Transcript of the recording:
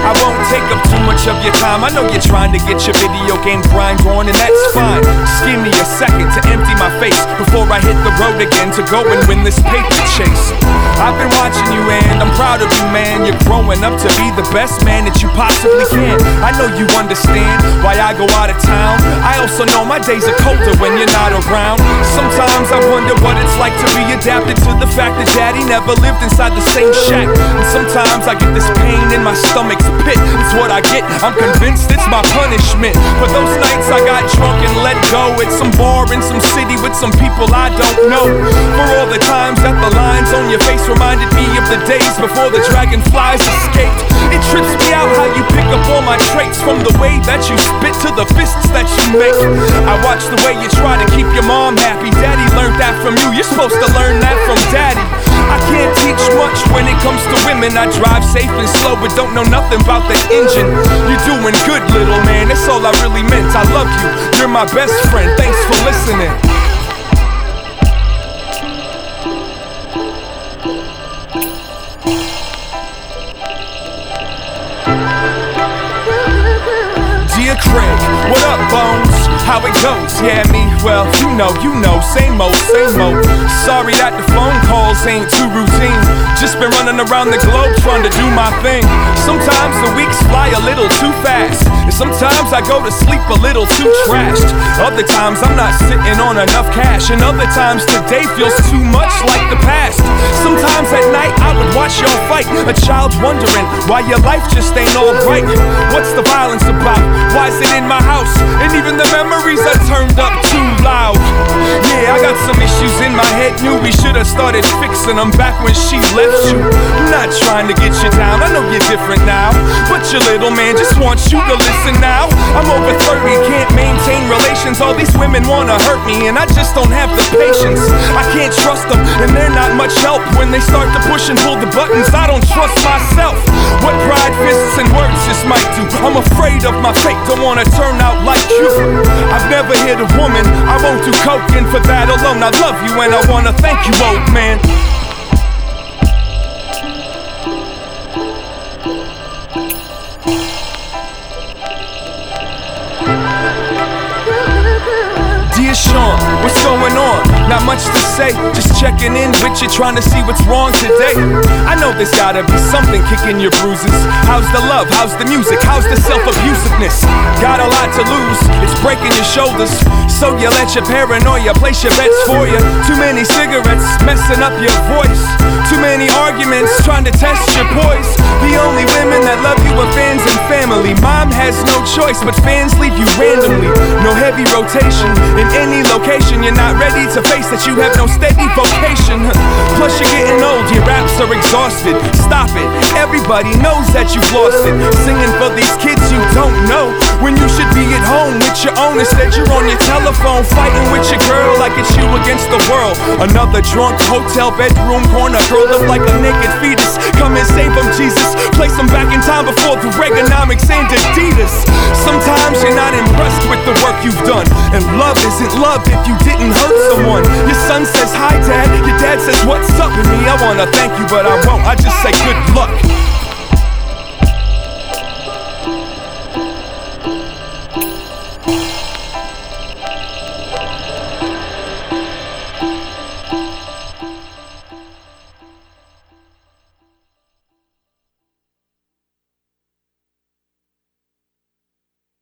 I won't take up too much of your time. I know you're trying to get your video game grind on, and that's fine. Just give me a second to empty my face before I hit the road again to go and win this paper chase. I've been watching you and I'm proud of you, man. You're growing up to be the best man that you possibly can. I know you understand why I go out of town. I also know my days are colder when you're not around. Sometimes I wonder what it's like to be adapted to the fact that daddy never lived inside the same shack. And sometimes I get this pain in my stomach's pit. It's what I get, I'm convinced it's my punishment. For those nights I got drunk and let go at some bar in some city with some people I don't know. For all the times that the lines on your face reminded me of the days before the dragonflies escaped. It trips me out how you pick up all my traits, from the way that you spit to the fists that you make. I watch the way you try to keep your mom happy. Daddy learned that from you, you're supposed to learn that from daddy. I can't teach much when it comes to women. I drive safe and slow but don't know nothing about the engine. You're doing good, little man, that's all I really meant. I love you, you're my best friend, thanks for listening. Dear Craig, what up, Bones? How it goes? Yeah, me, well, you know, same old. Sorry that the phone calls ain't too routine. Just been running around the globe trying to do my thing. Sometimes the weeks fly a little too fast, and sometimes I go to sleep a little too trashed. Other times I'm not sitting on enough cash, and other times today feels too much like the past. Sometimes at night I would watch y'all fight, a child wondering why your life just ain't alright. What's the violence about? Why is it in my house? And even the memories are turned up too loud. Yeah, I got some issues in my head. Knew we should've started fixing them back when she left you. I'm not trying to get you down, I know you're different now, but your little man just wants you to listen now. I'm over 30, can't maintain relations. All these women wanna hurt me, and I just don't have the patience. I can't trust them, and they're not much help. When they start to push and pull the buttons, I don't trust myself. What pride, fists, and words just might do. I'm afraid of my fate, don't wanna turn out like you. I've never hit a woman, I won't do coke, and for that alone I love you and I wanna thank you, old man. Dear Sean, what's going on? Not much to say, just checking in with you, trying to see what's wrong today. I know there's gotta be something kicking your bruises. How's the love? How's the music? How's the self-abusiveness? Got a lot to lose, it's breaking your shoulders, so you let your paranoia place your bets for you. Too many cigarettes messing up your voice, too many arguments trying to test your poise. The only women that love you are fans and family. Mom has no choice, but fans leave you randomly. No heavy rotation in any location. You're not ready to face that you have no steady vocation. Plus you're getting old, your raps are exhausted. Stop it, everybody knows that you've lost it. Singing for these kids you don't know, when you should be at home with your own. Instead you're on your telephone fighting with your girl like it's you against the world. Another drunk hotel bedroom corner, curled up like a naked fetus. Come and save them, Jesus. Place them back in time before the Reaganomics and Adidas. Sometimes you're not impressed with the work you've done, and love isn't love if you didn't hurt someone. Your son says hi dad, your dad says what's up, and me I wanna thank you but I won't, I just say good luck.